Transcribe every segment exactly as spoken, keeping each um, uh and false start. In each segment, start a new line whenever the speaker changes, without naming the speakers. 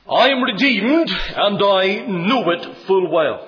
I am redeemed, and I know it full well.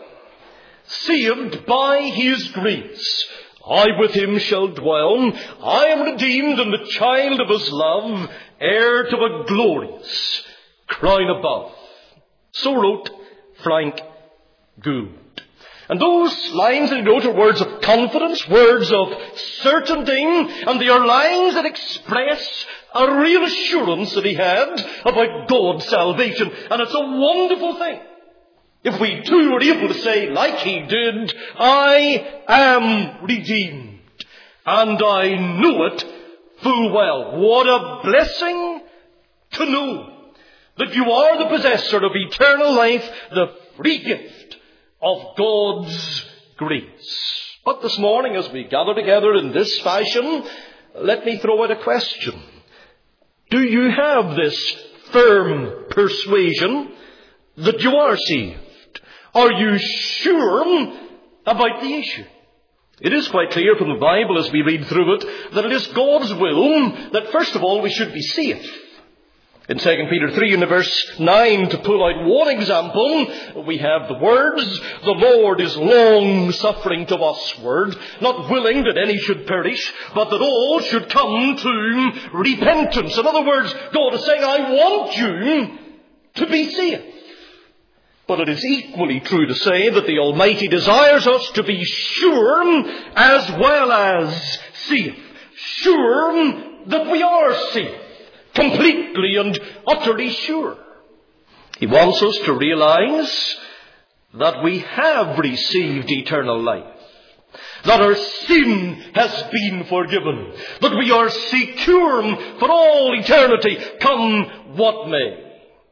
Saved by his grace, I with him shall dwell. I am redeemed and the child of his love, heir to a glorious crown above. So wrote Frank Gould. And those lines that he wrote are words of confidence, words of certainty, and they are lines that express a real assurance that he had about God's salvation. And it's a wonderful thing if we too are able to say, like he did, I am redeemed, and I know it full well. What a blessing to know that you are the possessor of eternal life, the free gift of God's grace. But this morning, as we gather together in this fashion, let me throw out a question. Do you have this firm persuasion that you are saved? Are you sure about the issue? It is quite clear from the Bible as we read through it that it is God's will that first of all we should be saved. In Second Peter three and verse nine, to pull out one example, we have the words, the Lord is long-suffering to usward, not willing that any should perish, but that all should come to repentance. In other words, God is saying, I want you to be saved. But it is equally true to say that the Almighty desires us to be sure as well as saved. Sure that we are saved. Completely and utterly sure. He wants us to realize that we have received eternal life, that our sin has been forgiven, that we are secure for all eternity, come what may.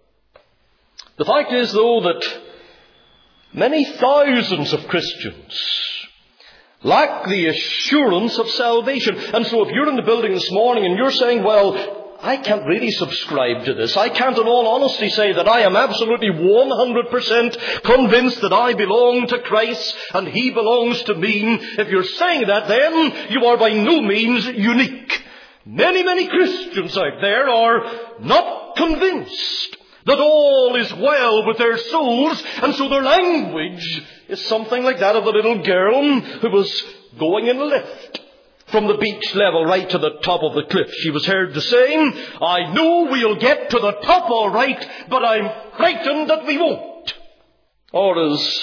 The fact is, though, that many thousands of Christians lack the assurance of salvation. And so if you're in the building this morning and you're saying, well, I can't really subscribe to this. I can't in all honesty say that I am absolutely one hundred percent convinced that I belong to Christ and he belongs to me. If you're saying that, then you are by no means unique. Many, many Christians out there are not convinced that all is well with their souls, and so their language is something like that of the little girl who was going in a lift from the beach level right to the top of the cliff. She was heard to say, I know we'll get to the top all right, but I'm frightened that we won't. Or as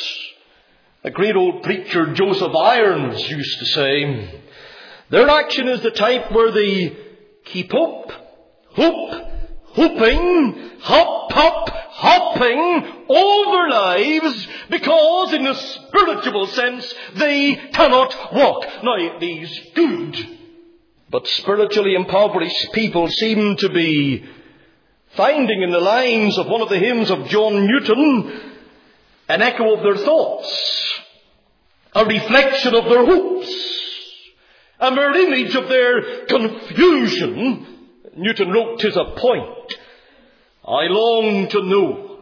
a great old preacher, Joseph Irons, used to say, their action is the type where they keep hope, hope, hoping, hop, hop, hopping all their lives because in a spiritual sense they cannot walk. Now, these good but spiritually impoverished people seem to be finding in the lines of one of the hymns of John Newton an echo of their thoughts, a reflection of their hopes, a mere image of their confusion. Newton wrote, "'Tis a point I long to know,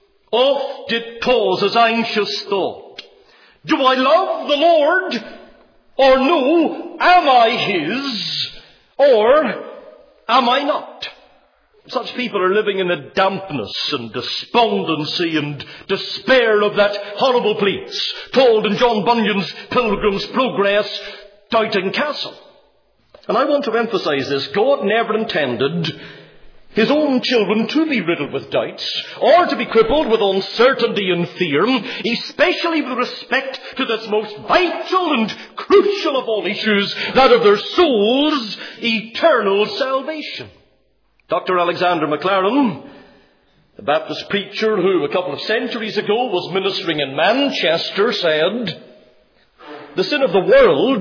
oft it causes anxious thought. Do I love the Lord, or no? Am I His, or am I not?" Such people are living in the dampness and despondency and despair of that horrible place called in John Bunyan's Pilgrim's Progress, Doubting Castle. And I want to emphasize this. God never intended His own children to be riddled with doubts or to be crippled with uncertainty and fear, especially with respect to this most vital and crucial of all issues, that of their soul's eternal salvation. Doctor Alexander Maclaren, the Baptist preacher who a couple of centuries ago was ministering in Manchester, said, "The sin of the world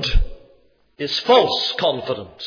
is false confidence.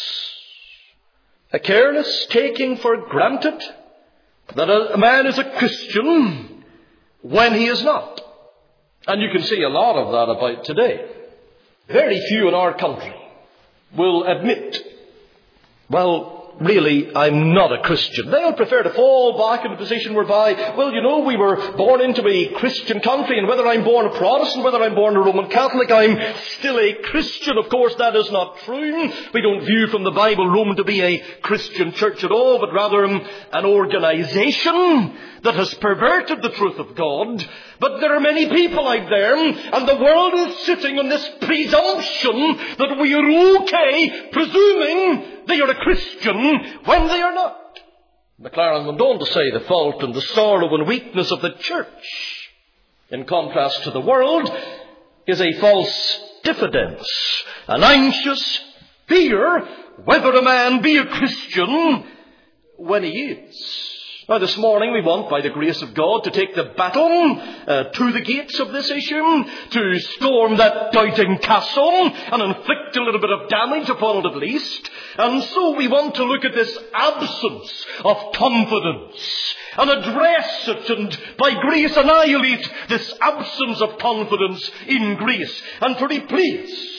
A careless taking for granted that a man is a Christian when he is not." And you can see a lot of that about today. Very few in our country will admit, well, really, I'm not a Christian. They'll prefer to fall back in a position whereby, well, you know, we were born into a Christian country, and whether I'm born a Protestant, whether I'm born a Roman Catholic, I'm still a Christian. Of course, that is not true. We don't view from the Bible Rome to be a Christian church at all, but rather an organization that has perverted the truth of God. But there are many people out there, and the world is sitting on this presumption that we are okay, presuming they are a Christian when they are not. Maclaren went on to say the fault and the sorrow and weakness of the church, in contrast to the world, is a false diffidence, an anxious fear whether a man be a Christian when he is. Now, this morning we want, by the grace of God, to take the battle uh, to the gates of this issue, to storm that doubting castle and inflict a little bit of damage upon it at least. And so we want to look at this absence of confidence and address it, and by grace annihilate this absence of confidence in grace, and to replace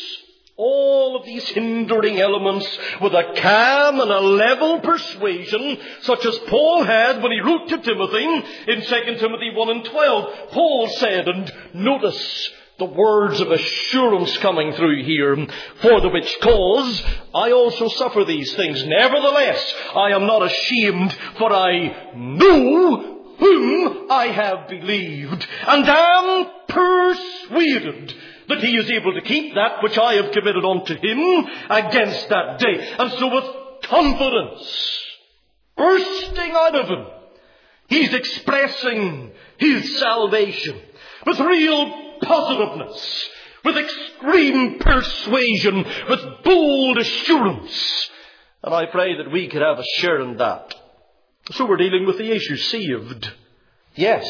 all of these hindering elements with a calm and a level persuasion, such as Paul had when he wrote to Timothy in Second Timothy one and twelve. Paul said, and notice the words of assurance coming through here, for the which cause I also suffer these things. Nevertheless, I am not ashamed, for I know whom I have believed, and am persuaded that he is able to keep that which I have committed unto him against that day. And so with confidence bursting out of him, he's expressing his salvation with real positiveness, with extreme persuasion, with bold assurance. And I pray that we could have a share in that. So we're dealing with the issue, saved. Yes,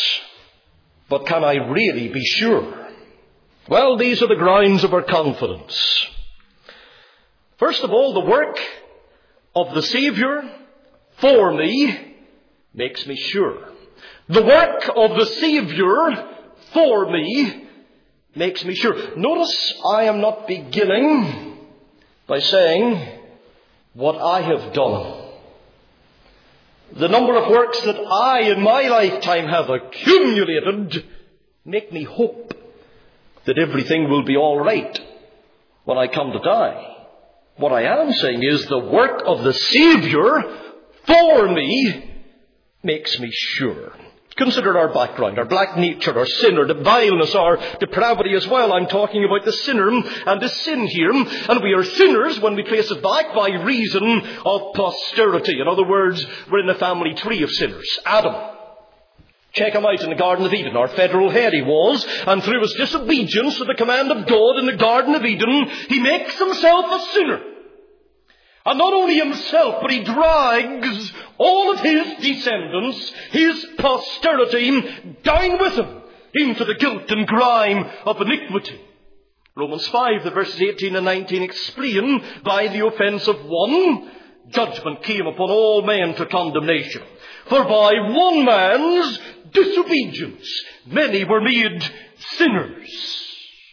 but can I really be sure? Well, these are the grounds of our confidence. First of all, the work of the Saviour for me makes me sure. The work of the Saviour for me makes me sure. Notice I am not beginning by saying what I have done. The number of works that I in my lifetime have accumulated make me hope that everything will be all right when I come to die. What I am saying is the work of the Saviour for me makes me sure. Consider our background, our black nature, our sin, our vileness, our depravity as well. I'm talking about the sinner and the sin here. And we are sinners when we trace it back by reason of posterity. In other words, we're in the family tree of sinners. Adam. Check him out in the Garden of Eden. Our federal head he was. And through his disobedience to the command of God in the Garden of Eden, he makes himself a sinner. And not only himself, but he drags all of his descendants, his posterity, down with him into the guilt and grime of iniquity. Romans five, the verses eighteen and nineteen explain, by the offence of one, judgment came upon all men to condemnation. For by one man's disobedience, many were made sinners.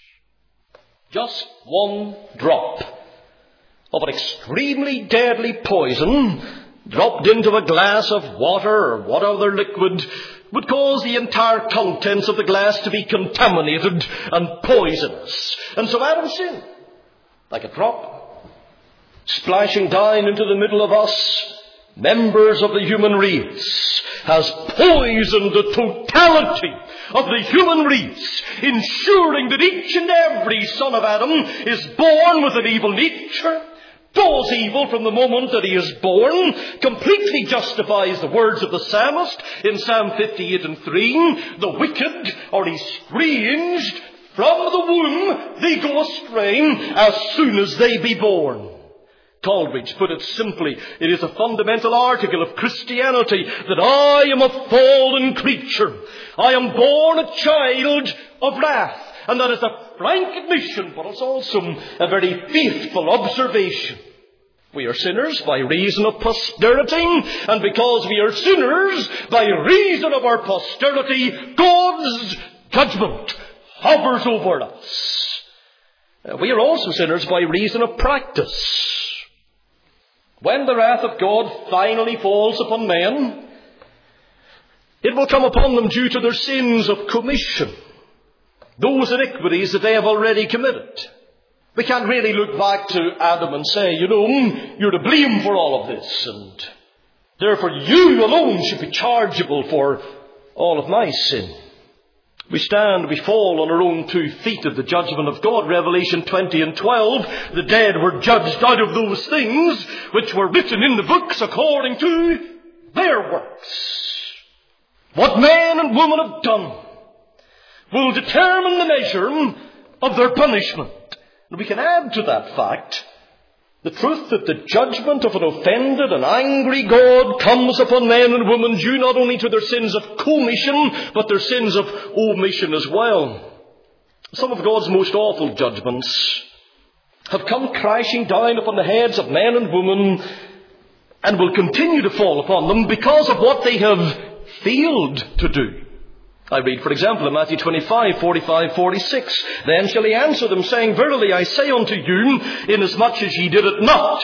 Just one drop of an extremely deadly poison dropped into a glass of water or what other liquid would cause the entire contents of the glass to be contaminated and poisonous. And so Adam sinned, like a drop, splashing down into the middle of us, members of the human race, has poisoned the totality of the human race, ensuring that each and every son of Adam is born with an evil nature, does evil from the moment that he is born, completely justifies the words of the psalmist in Psalm fifty-eight and three, the wicked are estranged from the womb, they go astray as soon as they be born. Coleridge put it simply, it is a fundamental article of Christianity that I am a fallen creature. I am born a child of wrath. And that is a frank admission, but it's also a very faithful observation. We are sinners by reason of posterity, and because we are sinners by reason of our posterity, God's judgment hovers over us. We are also sinners by reason of practice. When the wrath of God finally falls upon men, it will come upon them due to their sins of commission, those iniquities that they have already committed. We can't really look back to Adam and say, you know, you're to blame for all of this, and therefore you alone should be chargeable for all of my sin. We stand, we fall on our own two feet at the judgment of God. Revelation twenty and twelve, the dead were judged out of those things which were written in the books according to their works. What man and woman have done will determine the measure of their punishment. And we can add to that fact the truth that the judgment of an offended and angry God comes upon men and women due not only to their sins of commission, but their sins of omission as well. Some of God's most awful judgments have come crashing down upon the heads of men and women and will continue to fall upon them because of what they have failed to do. I read, for example, in Matthew twenty-five, forty-five, forty-six, then shall he answer them, saying, verily I say unto you, inasmuch as ye did it not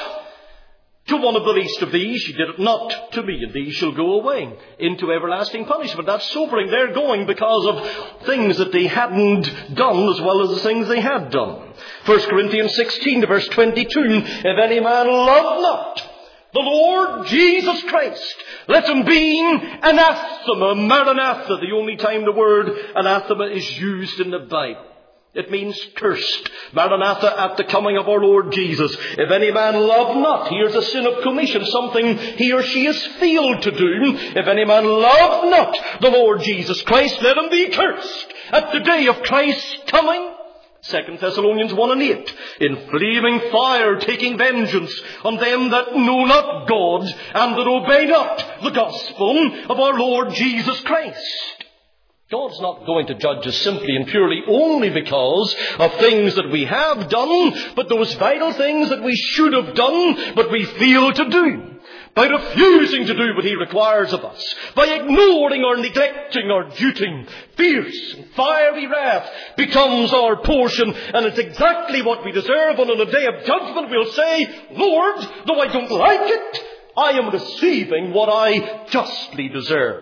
to one of the least of these, ye did it not to me, and these shall go away into everlasting punishment. That's sobering. They're going because of things that they hadn't done as well as the things they had done. First Corinthians sixteen, to verse twenty-two, if any man love not the Lord Jesus Christ, let him be anathema, maranatha, the only time the word anathema is used in the Bible. It means cursed. Maranatha, at the coming of our Lord Jesus. If any man love not, here's a sin of commission, something he or she has failed to do. If any man love not the Lord Jesus Christ, let him be cursed at the day of Christ's coming. Second Thessalonians one and eight, in flaming fire taking vengeance on them that know not God and that obey not the gospel of our Lord Jesus Christ. God's not going to judge us simply and purely only because of things that we have done, but those vital things that we should have done, but we fail to do. By refusing to do what he requires of us, by ignoring or neglecting our duty, fierce and fiery wrath becomes our portion, and it's exactly what we deserve. And on the day of judgment we'll say, Lord, though I don't like it, I am receiving what I justly deserve.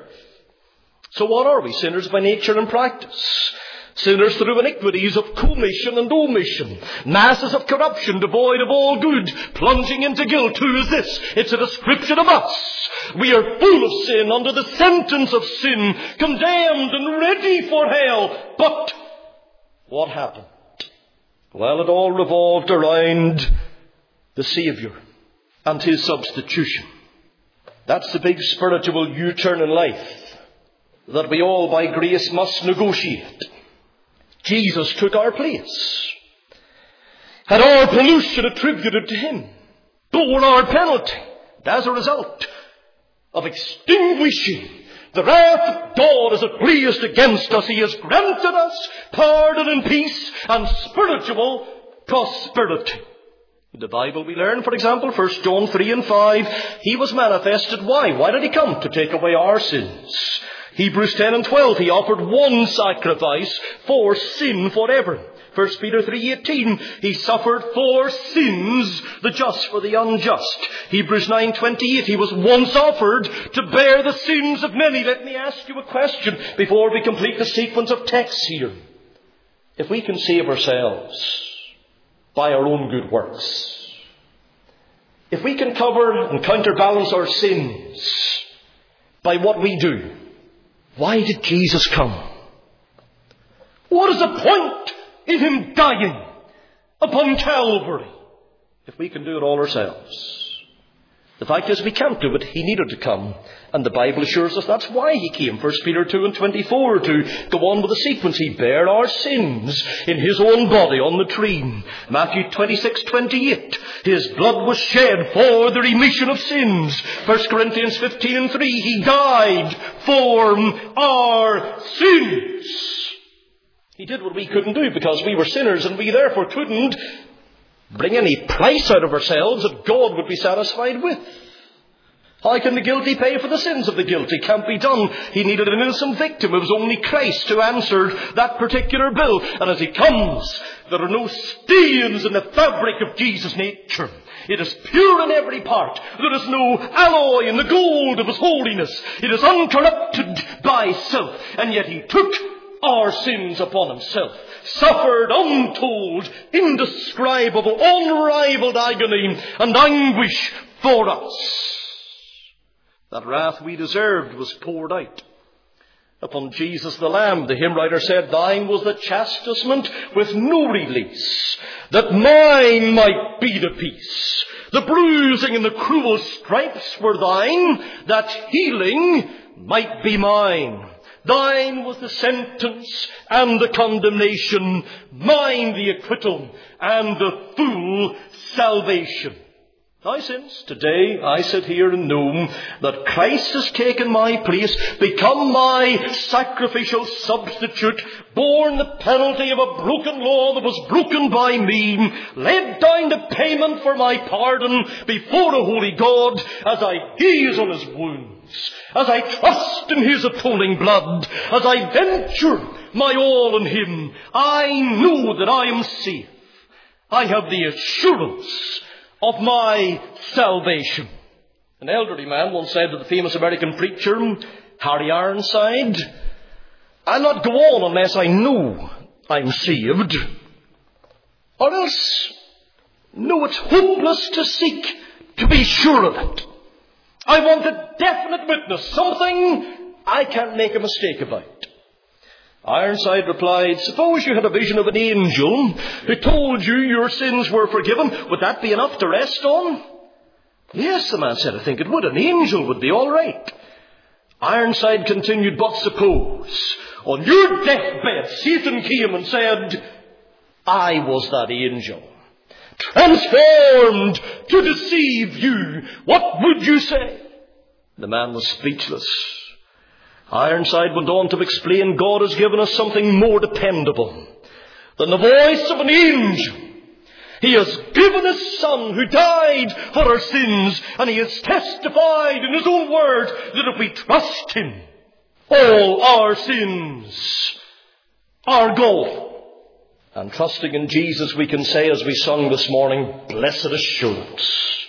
So what are we? Sinners by nature and practice. Sinners through iniquities of commission and omission. Masses of corruption devoid of all good, plunging into guilt. Who is this? It's a description of us. We are full of sin, under the sentence of sin, condemned and ready for hell. But what happened? Well, it all revolved around the Saviour and his substitution. That's the big spiritual U-turn in life that we all by grace must negotiate. Jesus took our place, had our pollution attributed to him, bore our penalty, and as a result of extinguishing the wrath of God as it blazed against us, he has granted us pardon and peace and spiritual prosperity. In the Bible we learn, for example, First John three and five, he was manifested. Why? Why did he come? To take away our sins. Hebrews ten and twelve, he offered one sacrifice for sin forever. First Peter three eighteen, he suffered for sins, the just for the unjust. Hebrews nine twenty-eight, he was once offered to bear the sins of many. Let me ask you a question before we complete the sequence of texts here. If we can save ourselves by our own good works, if we can cover and counterbalance our sins by what we do, why did Jesus come? What is the point in him dying upon Calvary if we can do it all ourselves? The fact is we can't do it. He needed to come. And the Bible assures us that's why he came. First Peter two and twenty-four, to go on with the sequence. He bare our sins in his own body on the tree. Matthew twenty-six twenty-eight, his blood was shed for the remission of sins. First Corinthians fifteen and three, he died for our sins. He did what we couldn't do because we were sinners, and we therefore couldn't bring any price out of ourselves that God would be satisfied with. How can the guilty pay for the sins of the guilty? Can't be done. He needed an innocent victim. It was only Christ who answered that particular bill. And as he comes, There are no stains in the fabric of Jesus' nature. It is pure in every part. There is no alloy in the gold of his holiness. It is uncorrupted by self. And yet he took our sins upon himself, suffered untold, indescribable, unrivaled agony and anguish for us. That wrath we deserved was poured out upon Jesus the Lamb. The hymn writer said, thine was the chastisement with no release, that mine might be the peace. The bruising and the cruel stripes were thine, that healing might be mine. Thine was the sentence and the condemnation, mine the acquittal and the full salvation. Now since today I sit here and know that Christ has taken my place, become my sacrificial substitute, borne the penalty of a broken law that was broken by me, laid down the payment for my pardon before a holy God, as I gaze on his wounds, as I trust in his atoning blood, as I venture my all in him, I know that I am safe. I have the assurance of my salvation. An elderly man once said to the famous American preacher, Harry Ironside, I'll not go on unless I know I'm saved. Or else, no, it's hopeless to seek to be sure of it. I want a definite witness, something I can't make a mistake about. Ironside replied, suppose you had a vision of an angel who told you your sins were forgiven. Would that be enough to rest on? Yes, the man said, I think it would. An angel would be all right. Ironside continued, but suppose on your deathbed Satan came and said, I was that angel, transformed to deceive you. What would you say? The man was speechless. Ironside went on to explain, God has given us something more dependable than the voice of an angel. He has given his Son who died for our sins, and he has testified in his own word that if we trust him, all our sins are gone. And trusting in Jesus, we can say, as we sung this morning, blessed assurance,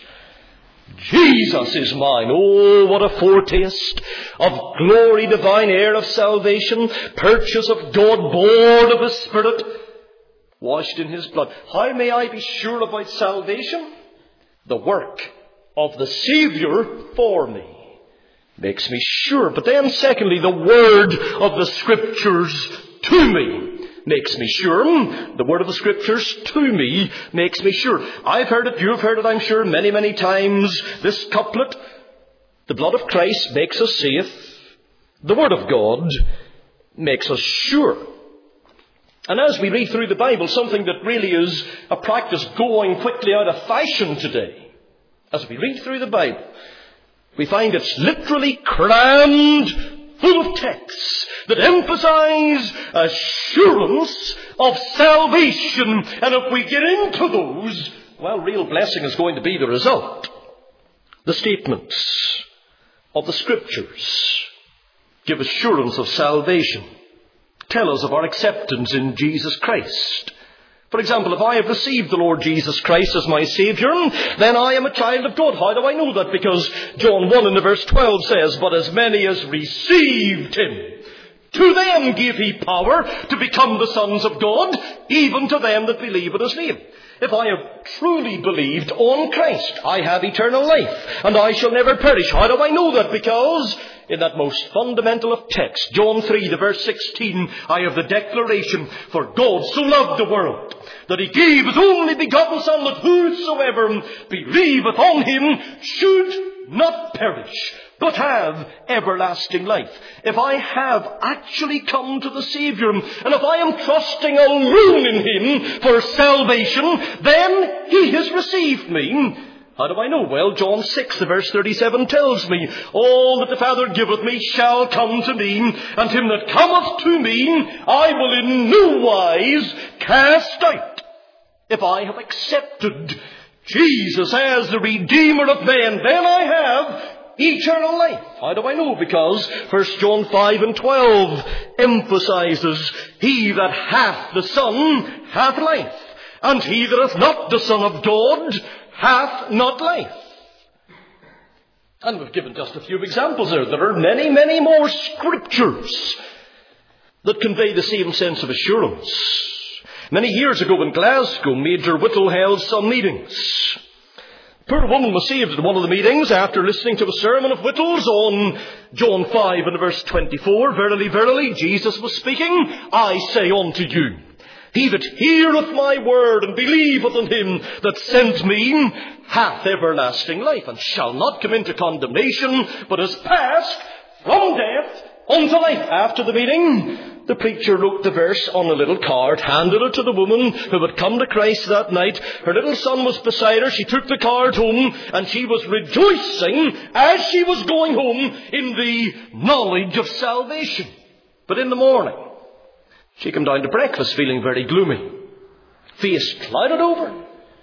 Jesus is mine. Oh, what a foretaste of glory divine, heir of salvation, purchase of God, born of his Spirit, washed in his blood. How may I be sure about salvation? The work of the Saviour for me makes me sure. But then secondly, the word of the Scriptures to me makes me sure. The word of the Scriptures to me makes me sure. I've heard it, you've heard it, I'm sure, many, many times. This couplet, the blood of Christ makes us safe. The word of God makes us sure. And as we read through the Bible, something that really is a practice going quickly out of fashion today, as we read through the Bible, we find it's literally crammed full of texts that emphasize assurance of salvation. And if we get into those, well, real blessing is going to be the result. The statements of the Scriptures give assurance of salvation, tell us of our acceptance in Jesus Christ. For example, if I have received the Lord Jesus Christ as my Saviour, then I am a child of God. How do I know that? Because John one in the verse twelve says, but as many as received him, to them gave he power to become the sons of God, even to them that believe in his name. If I have truly believed on Christ, I have eternal life, and I shall never perish. How do I know that? Because in that most fundamental of texts, John three, the verse sixteen, I have the declaration, for God so loved the world, that he gave his only begotten Son, that whosoever believeth on him should not perish, but have everlasting life. If I have actually come to the Saviour, and if I am trusting alone in him for salvation, then he has received me. How do I know? Well, John six, the verse thirty-seven tells me, all that the Father giveth me shall come to me, and him that cometh to me I will in no wise cast out. If I have accepted Jesus as the Redeemer of men, then I have eternal life. How do I know? Because First John five and twelve emphasizes, he that hath the Son hath life, and he that hath not the Son of God hath not life. And we've given just a few examples there. There are many, many more scriptures that convey the same sense of assurance. Many years ago in Glasgow, Major Whittle held some meetings. Poor woman was saved at one of the meetings after listening to a sermon of Whittle's on John five and verse twenty-four. Verily, verily, Jesus was speaking, I say unto you, he that heareth my word and believeth on him that sent me hath everlasting life, and shall not come into condemnation, but is passed from death unto life. After the meeting, the preacher wrote the verse on a little card, handed it to the woman who had come to Christ that night. Her little son was beside her. She took the card home, and she was rejoicing as she was going home in the knowledge of salvation. But in the morning, she came down to breakfast feeling very gloomy, face clouded over.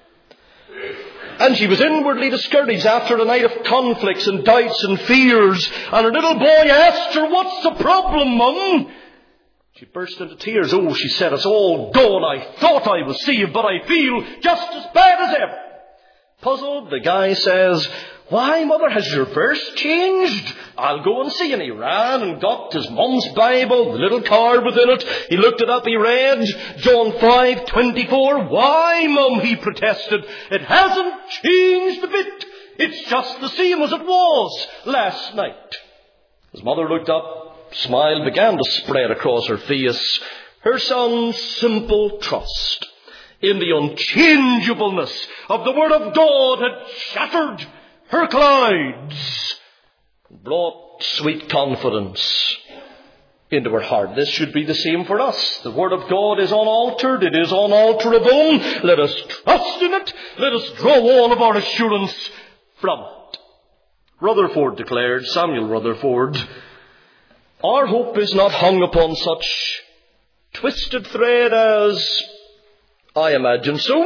And she was inwardly discouraged after a night of conflicts and doubts and fears. And her little boy asked her, what's the problem, Mum? She burst into tears. Oh, she said, it's all gone. I thought I was saved, but I feel just as bad as ever. Puzzled, the guy says, why, Mother, has your verse changed? I'll go and see. And he ran and got his mum's Bible, the little card within it. He looked it up, he read John five twenty-four. Why, Mum, he protested, it hasn't changed a bit. It's just the same as it was last night. His mother looked up, smile began to spread across her face. Her son's simple trust in the unchangeableness of the Word of God had shattered her clouds, brought sweet confidence into her heart. This should be the same for us. The Word of God is unaltered. It is unalterable. Let us trust in it. Let us draw all of our assurance from it. Rutherford declared, Samuel Rutherford, our hope is not hung upon such twisted thread as I imagine so,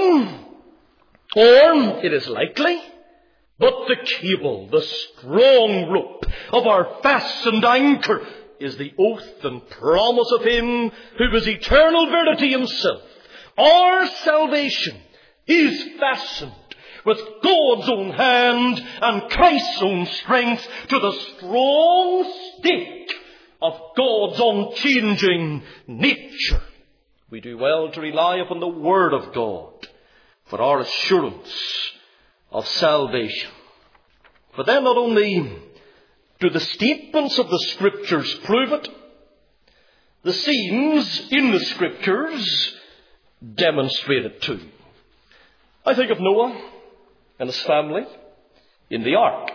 or it is likely, but the cable, the strong rope of our fastened anchor is the oath and promise of Him who is eternal verity Himself. Our salvation is fastened with God's own hand and Christ's own strength to the strong stake of God's unchanging nature. We do well to rely upon the Word of God for our assurance of salvation. But then not only do the statements of the Scriptures prove it, the scenes in the Scriptures demonstrate it too. I think of Noah and his family in the ark.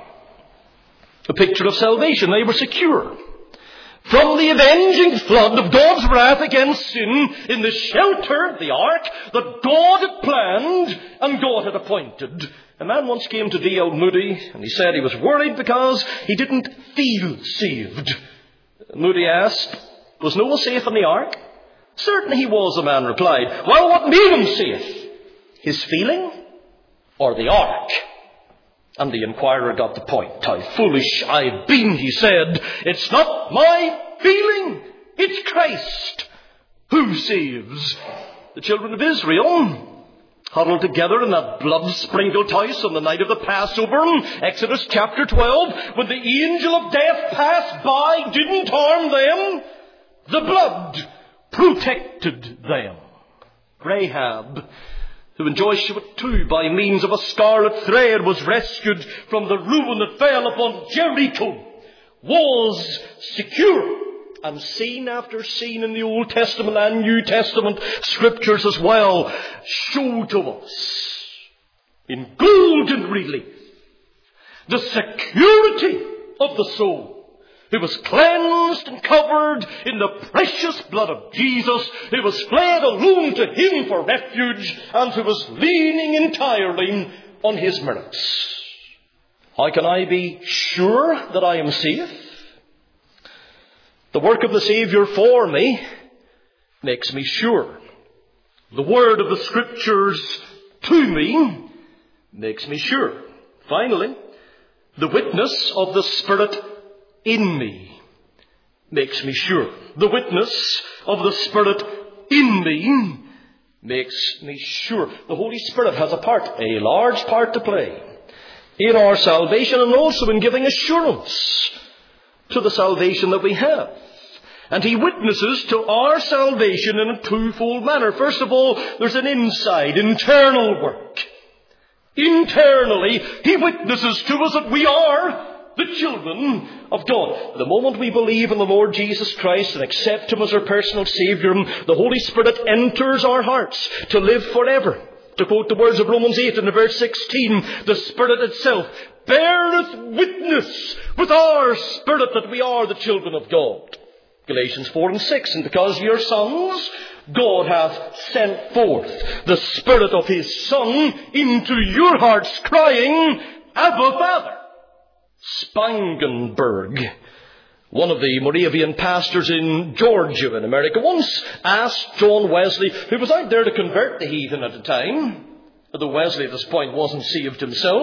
A picture of salvation. They were secure from the avenging flood of God's wrath against sin in the shelter, the ark, that God had planned and God had appointed. A man once came to D L Moody and he said he was worried because he didn't feel saved. Moody asked, was Noah safe in the ark? Certainly he was, the man replied. Well, what made him safe? His feeling or the ark? And the inquirer got the point. How foolish I've been, he said. It's not my feeling. It's Christ who saves. The children of Israel, huddled together in that blood-sprinkled house on the night of the Passover, Exodus chapter twelve, when the angel of death passed by, didn't harm them. The blood protected them. Rahab, who in Joshua two, by means of a scarlet thread, was rescued from the ruin that fell upon Jericho, was secure. And scene after scene in the Old Testament and New Testament Scriptures as well show to us in golden relief the security of the soul, who was cleansed and covered in the precious blood of Jesus, who was fled alone to Him for refuge, and who was leaning entirely on His merits. How can I be sure that I am safe? The work of the Saviour for me makes me sure. The word of the Scriptures to me makes me sure. Finally, The witness of the Spirit in me makes me sure. The witness of the Spirit in me makes me sure. The Holy Spirit has a part, a large part to play in our salvation and also in giving assurance to the salvation that we have. And he witnesses to our salvation in a twofold manner. First of all, there's an inside, internal work. Internally, he witnesses to us that we are the children of God. The moment we believe in the Lord Jesus Christ and accept him as our personal Saviour, the Holy Spirit enters our hearts to live forever. To quote the words of Romans eight in verse sixteen, the Spirit itself beareth witness with our spirit that we are the children of God. Galatians four and six, and because ye are sons, God hath sent forth the Spirit of his Son into your hearts, crying, Abba, Father. Spangenberg, one of the Moravian pastors in Georgia in America, once asked John Wesley, who was out there to convert the heathen at the time, although Wesley at this point wasn't saved himself,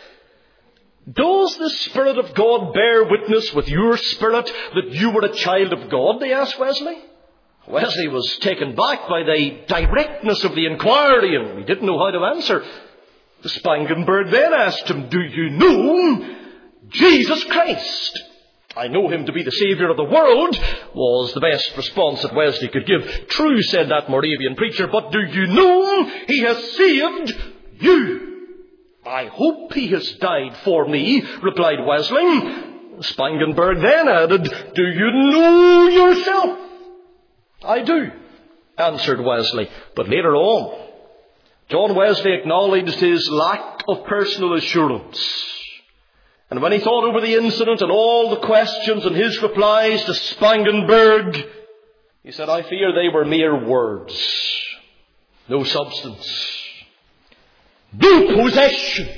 does the Spirit of God bear witness with your spirit that you were a child of God? They asked Wesley. Wesley was taken back by the directness of the inquiry, and he didn't know how to answer. Spangenberg then asked him, do you know Jesus Christ? I know him to be the Saviour of the world, was the best response that Wesley could give. True, said that Moravian preacher, but do you know he has saved you? I hope he has died for me, replied Wesley. Spangenberg then added, do you know yourself? I do, answered Wesley. But later on, John Wesley acknowledged his lack of personal assurance. And when he thought over the incident and all the questions and his replies to Spangenberg, he said, I fear they were mere words, no substance, no possession.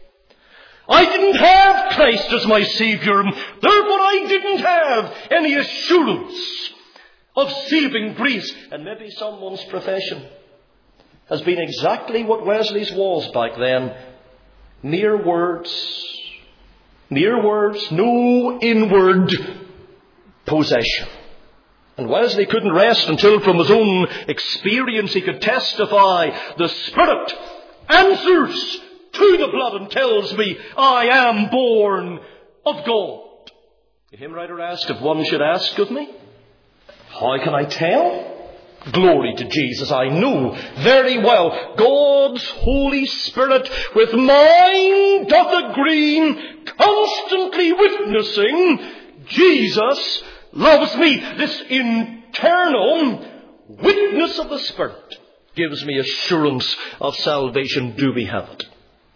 I didn't have Christ as my Saviour, therefore I didn't have any assurance of saving grace. And maybe someone's profession has been exactly what Wesley's was back then. Mere words. Mere words, no inward possession. And Wesley couldn't rest until from his own experience he could testify, the Spirit answers to the blood and tells me I am born of God. The hymn writer asked if one should ask of me, how can I tell? Glory to Jesus, I know very well God's Holy Spirit with mine doth agree, constantly witnessing Jesus loves me. This internal witness of the Spirit gives me assurance of salvation. Do we have it?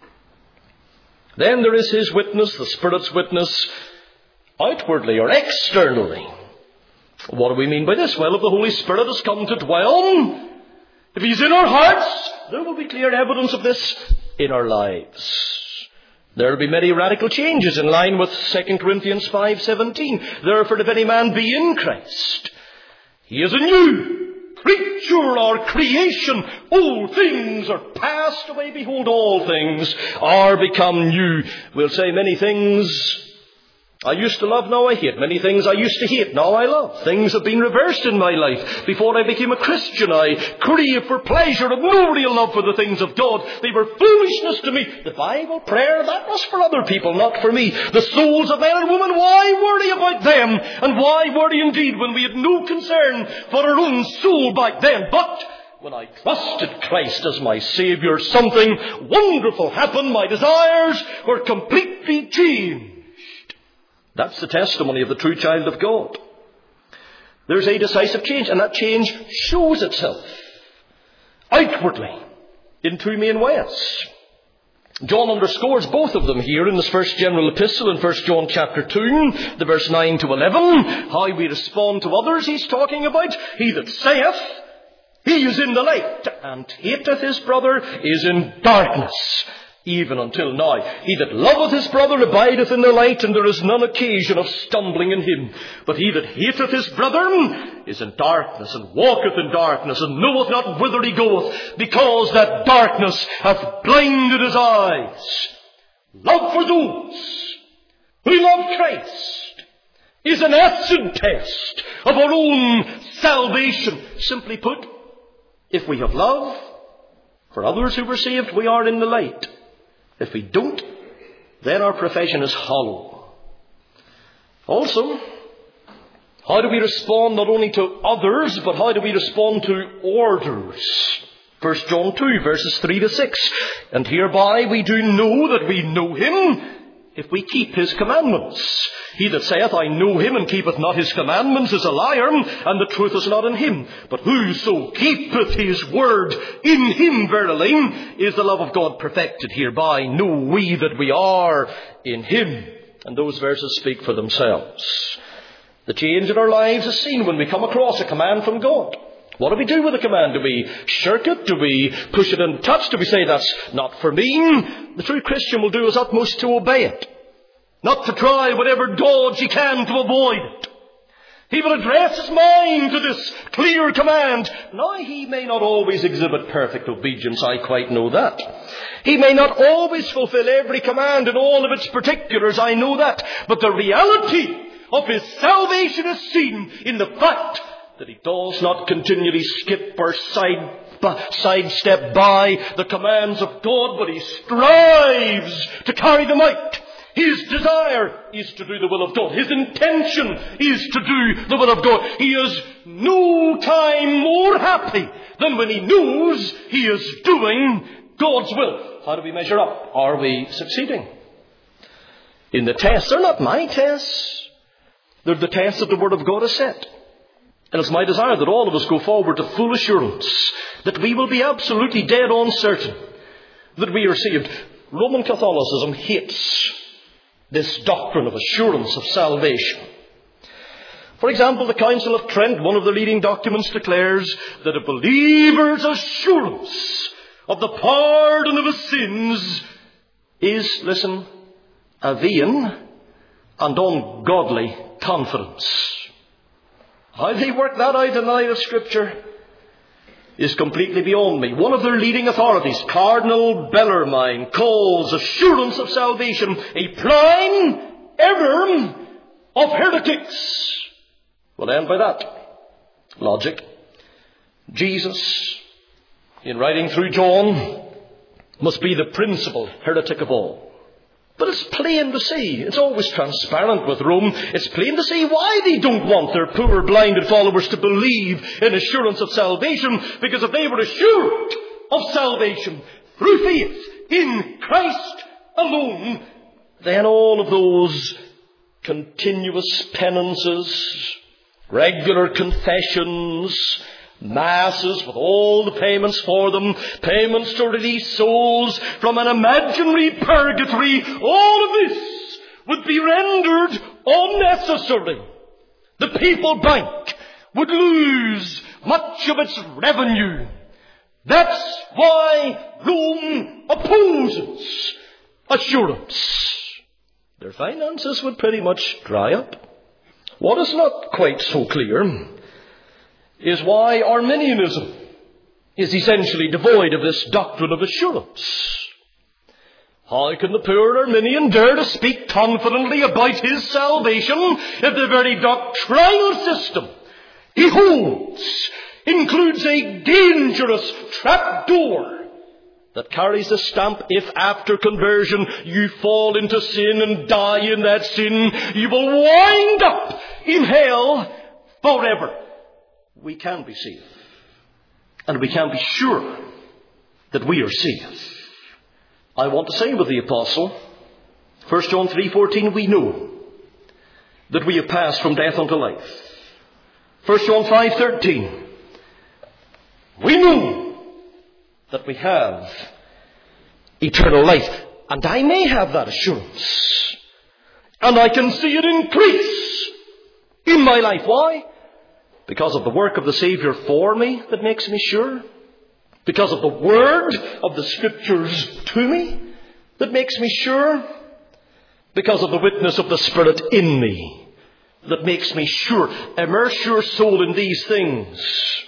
Then there is his witness, the Spirit's witness, outwardly or externally. What do we mean by this? Well, if the Holy Spirit has come to dwell, if he's in our hearts, there will be clear evidence of this in our lives. There will be many radical changes in line with Second Corinthians five seventeen. Therefore, if any man be in Christ, he is a new creature or creation. Old things are passed away. Behold, all things are become new. We'll say many things I used to love, now I hate. Many things I used to hate, now I love. Things have been reversed in my life. Before I became a Christian, I craved for pleasure and no real love for the things of God. They were foolishness to me. The Bible, prayer, that was for other people, not for me. The souls of men and women, why worry about them? And why worry indeed when we had no concern for our own soul back then? But when I trusted Christ as my Saviour, something wonderful happened. My desires were completely changed. That's the testimony of the true child of God. There's a decisive change, and that change shows itself outwardly in two main ways. John underscores both of them here in this first general epistle in First John chapter two, the verse nine to eleven. How we respond to others he's talking about. He that saith, he is in the light, and hateth his brother, is in darkness. Even until now. He that loveth his brother abideth in the light, and there is none occasion of stumbling in him. But he that hateth his brother is in darkness, and walketh in darkness, and knoweth not whither he goeth, because that darkness hath blinded his eyes. Love for those We love Christ is an acid test of our own salvation. Simply put, if we have love for others who were saved, we are in the light. If we don't, then our profession is hollow. Also, how do we respond not only to others, but how do we respond to orders? First John two, verses three to six. And hereby we do know that we know him, if we keep his commandments. He that saith, I know him, and keepeth not his commandments, is a liar, and the truth is not in him. But whoso keepeth his word, in him verily is the love of God perfected. Hereby know we that we are in him. And those verses speak for themselves. The change in our lives is seen when we come across a command from God. What do we do with the command? Do we shirk it? Do we push it in touch? Do we say, that's not for me? The true Christian will do his utmost to obey it. Not to try whatever dodge he can to avoid it. He will address his mind to this clear command. Now, he may not always exhibit perfect obedience. I quite know that. He may not always fulfill every command in all of its particulars. I know that. But the reality of his salvation is seen in the fact that he does not continually skip or side, sidestep by the commands of God, but he strives to carry them out. His desire is to do the will of God. His intention is to do the will of God. He is no time more happy than when he knows he is doing God's will. How do we measure up? Are we succeeding? In the tests, they're not my tests. They're the tests that the Word of God has set. And it's my desire that all of us go forward to full assurance that we will be absolutely dead on certain that we are saved. Roman Catholicism hates this doctrine of assurance of salvation. For example, the Council of Trent, one of the leading documents, declares that a believer's assurance of the pardon of his sins is, listen, a vain and ungodly confidence. How they work that out in the light of Scripture is completely beyond me. One of their leading authorities, Cardinal Bellarmine, calls assurance of salvation a prime error of heretics. We'll end by that. Logic. Jesus, in writing through John, must be the principal heretic of all. But it's plain to see. It's always transparent with Rome. It's plain to see why they don't want their poor blinded followers to believe in assurance of salvation. Because if they were assured of salvation through faith in Christ alone, then all of those continuous penances, regular confessions, Masses with all the payments for them, payments to release souls from an imaginary purgatory, all of this would be rendered unnecessary. The Papal Bank would lose much of its revenue. That's why Rome opposes assurance. Their finances would pretty much dry up. What is not quite so clear is why Arminianism is essentially devoid of this doctrine of assurance. How can the poor Arminian dare to speak confidently about his salvation if the very doctrinal system he holds includes a dangerous trapdoor that carries the stamp, if after conversion you fall into sin and die in that sin, you will wind up in hell forever? We can be saved. And we can be sure that we are saved. I want to say with the apostle, First John three fourteen, we know that we have passed from death unto life. First John five thirteen, we know that we have eternal life. And I may have that assurance. And I can see it increase in my life. Why? Because of the work of the Savior for me that makes me sure. Because of the word of the Scriptures to me that makes me sure. Because of the witness of the Spirit in me that makes me sure. Immerse your soul in these things,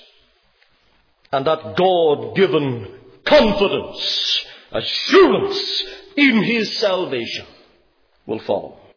and that God-given confidence, assurance in His salvation will follow.